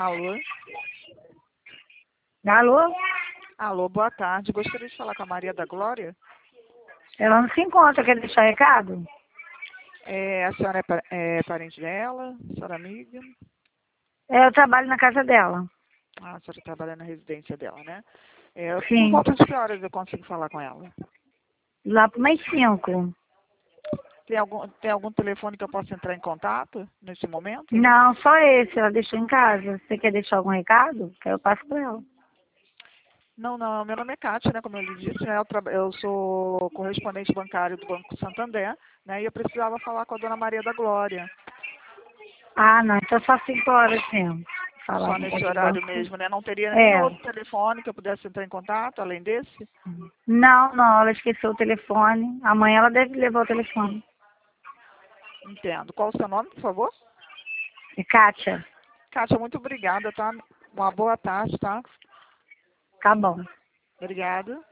Alô? Alô? Alô, boa tarde. Gostaria de falar com a Maria da Glória? Ela não se encontra, quer deixar recado? A senhora é parente dela? A senhora é amiga? Eu trabalho na casa dela. Ah, a senhora trabalha na residência dela, né? Por Sim. volta de que horas eu consigo falar com ela? Lá por mais 5. Tem algum telefone que eu possa entrar em contato nesse momento? Não, só esse. Ela deixou em casa. Você quer deixar algum recado? Que eu passo para ela. Não, meu nome é Kátia, né? Como eu lhe disse, né? Eu sou correspondente bancário do Banco Santander, né? E eu precisava falar com a dona Maria da Glória. Ah, não. Então só 5 horas mesmo. Falar Só com nesse o horário banco. mesmo, né? Não teria nenhum É. outro telefone que eu pudesse entrar em contato, além desse? Não. Ela esqueceu o telefone. Amanhã ela deve levar o telefone. Entendo. Qual o seu nome, por favor? É Kátia. Kátia, muito obrigada, tá? Uma boa tarde, tá? Tá bom. Obrigada.